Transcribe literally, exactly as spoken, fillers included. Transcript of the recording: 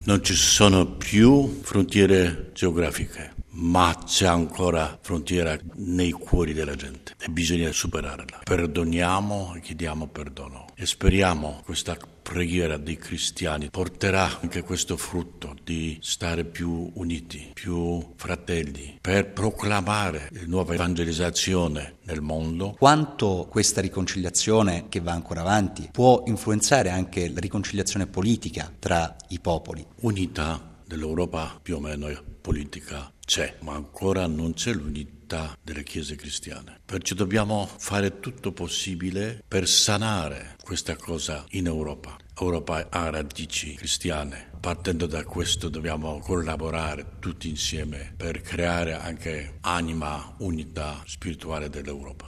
Non ci sono più frontiere geografiche, ma c'è ancora frontiera nei cuori della gente e bisogna superarla. Perdoniamo e chiediamo perdono e speriamo questa preghiera dei cristiani porterà anche questo frutto di stare più uniti, più fratelli, per proclamare la nuova evangelizzazione nel mondo. Quanto questa riconciliazione, che va ancora avanti, può influenzare anche la riconciliazione politica tra i popoli? Unità dell'Europa più o meno politica c'è, ma ancora non c'è l'unità delle chiese cristiane. Perciò dobbiamo fare tutto possibile per sanare questa cosa in Europa. Europa ha radici cristiane. Partendo da questo dobbiamo collaborare tutti insieme per creare anche anima, unità spirituale dell'Europa.